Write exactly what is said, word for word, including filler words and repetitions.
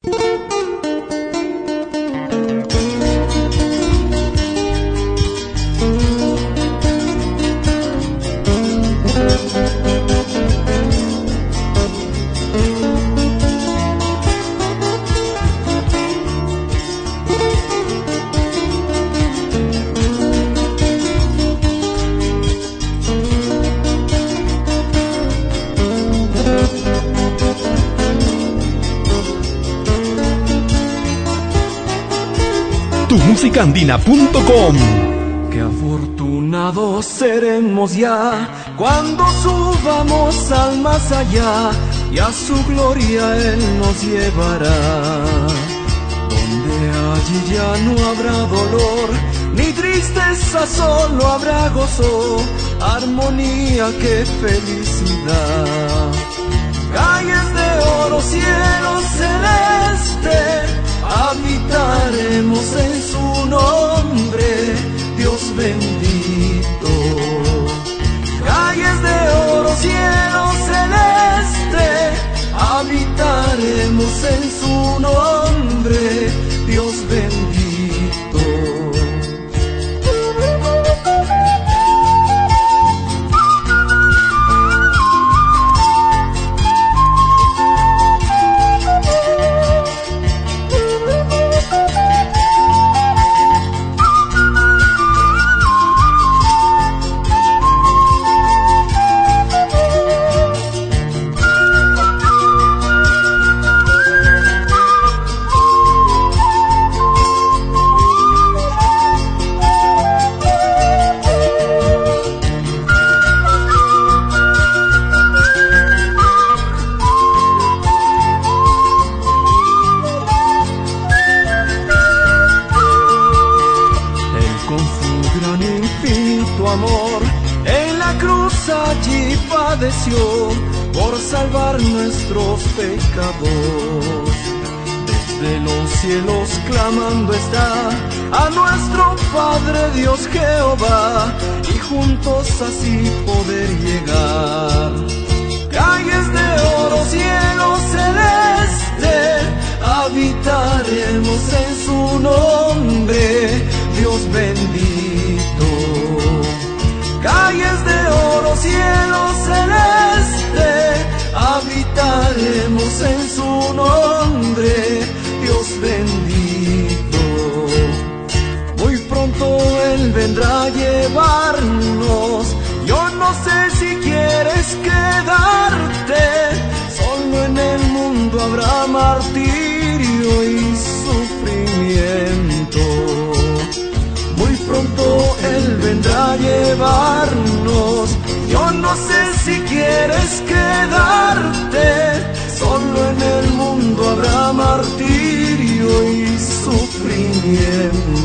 música andina punto com. Qué afortunados seremos ya cuando subamos al más allá y a su gloria Él nos llevará, donde allí ya no habrá dolor ni tristeza, solo habrá gozo, armonía, qué felicidad. Calles de oro, cielo celeste, habitaremos en su nombre, Dios bendito. Calles de oro, cielo celeste, habitaremos en su nombre, Dios bendito. Por salvar nuestros pecados, desde los cielos clamando está a nuestro Padre Dios Jehová, y juntos así poder llegar. Calles de oro, cielo celeste, habitaremos en su nombre, Dios bendito. Calles de oro, cielo celeste, habitaremos en su nombre, Dios bendito. Muy pronto Él vendrá a llevarnos, yo no sé si quieres quedarte, solo en el mundo habrá martirio y sufrimiento. Muy pronto Él vendrá a llevarnos, yo no sé si quieres quedarte, solo en el mundo habrá martirio y sufrimiento.